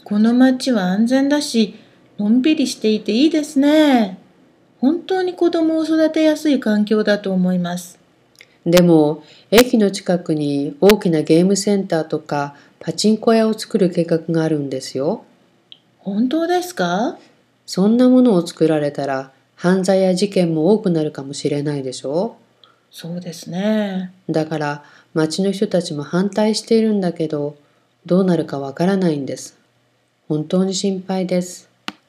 この町は安全だし、のんびりしていていいですね。本当に子供を育てやすい環境だと思います。 でも、駅の近くに大きなゲームセンターとかパチンコ屋を作る計画があるんですよ。 本当ですか？ そんなものを作られたら犯罪や事件も多くなるかもしれないでしょそうですね。 だから町の人たちも反対しているんだけど、どうなるかわからないんです。本当に心配です。